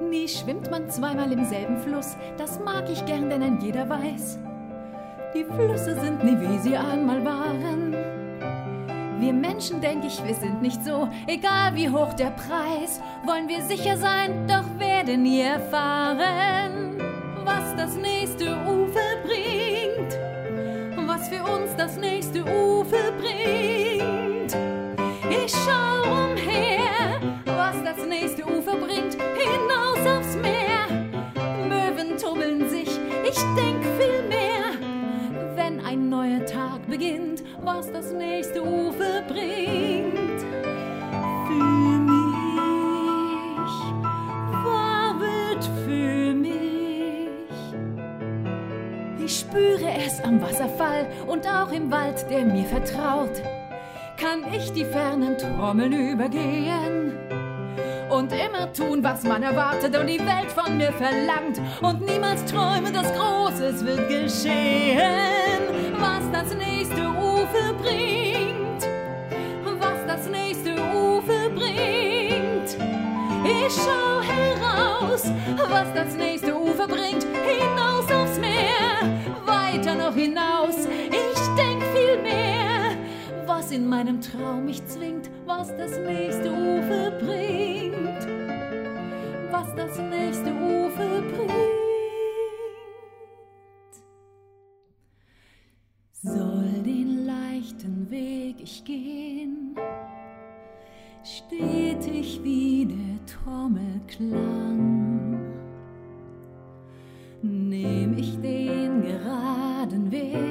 Nie schwimmt man zweimal im selben Fluss, das mag ich gern, denn ein jeder weiß, die Flüsse sind nie, wie sie einmal waren. Wir Menschen, denk ich, wir sind nicht so, egal wie hoch der Preis, wollen wir sicher sein, doch werden nie erfahren, was das nächste Ufer bringt, was für uns das nächste Ufer bringt. Ich schau umher, was das nächste Ufer bringt, hinaus aufs Meer. Möwen tummeln sich, ich denk viel mehr, wenn ein neuer Tag beginnt, was das nächste Ufer bringt. Für mich, wahr wird für mich. Ich spüre es am Wasserfall und auch im Wald, der mir vertraut. Kann ich die fernen Trommeln übergehen und immer tun, was man erwartet und die Welt von mir verlangt und niemals träumen, dass Großes wird geschehen, was das nächste Ufer bringt, was das nächste Ufer bringt. Ich schau heraus, was das nächste Ufer bringt, hinaus aufs Meer, weiter noch hinaus. Ich denk viel mehr, was in meinem Traum mich zwingt, was das nächste Ufer bringt, was das nächste Ufer bringt. Soll den leichten Weg ich gehen, stetig wie der Trommelklang. Nehm ich den geraden Weg,